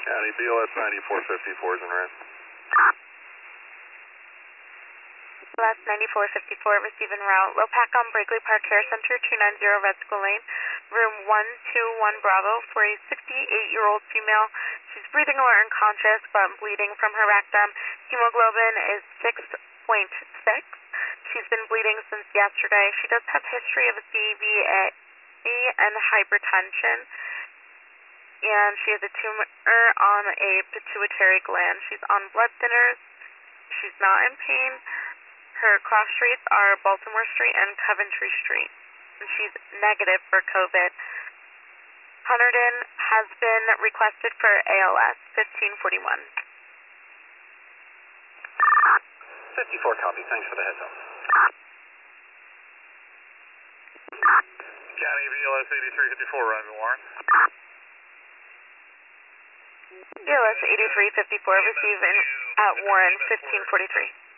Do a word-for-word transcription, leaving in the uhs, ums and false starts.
County B L S ninety-four fifty-four is in red. B L S ninety-four fifty-four, receive en route. Low pack on Brakely Park Care Center, two ninety Red School Lane, room one two one Bravo, for a sixty-eight-year-old female. She's breathing alert and conscious, but bleeding from her rectum. Hemoglobin is six point six. She's been bleeding since yesterday. She does have history of a C V A and hypertension, and she has a tumor on a pituitary gland. She's on blood thinners. She's not in pain. Her cross streets are Baltimore Street and Coventry Street, and she's negative for COVID. Hunterdon has been requested for A L S fifteen forty-one. fifty-four copy, thanks for the heads up. County B L S eighty-three fifty-four, arriving Warren. B L S eighty-three fifty-four, receive in at Warren fifteen forty-three.